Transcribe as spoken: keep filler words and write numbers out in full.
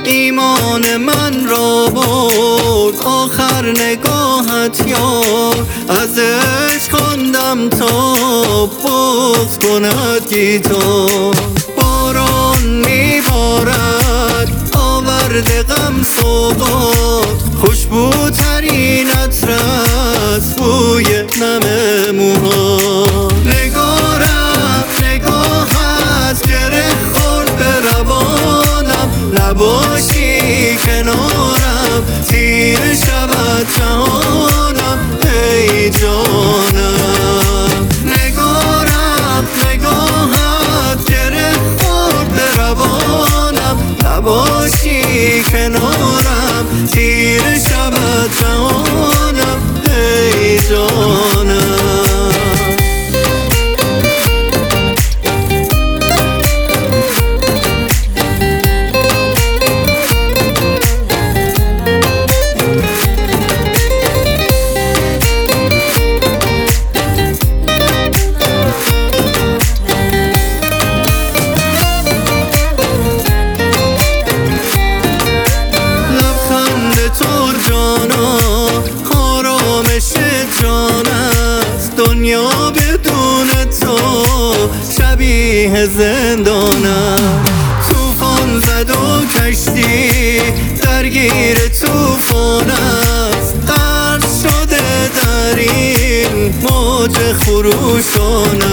ایمان من را برد آخر نگاهت یار، از عشق خواندم تا بغض کند گیتار. باران میبارد آورده غم سوغات، خوشبوترین عطر است بوی نم موها. نگارم نگاهت گره خورد به روانم، نباشی کنارم تیره شود جهانم ای جانم. نگارم نگاهت گره خورد به روانم، نباشی کنارم تیره شود جهانم ای جانم. دنیا بدون تو شبیه زندانم. توفان زد و کشتی درگیر توفان است، غرق شده در این موج خروشانم.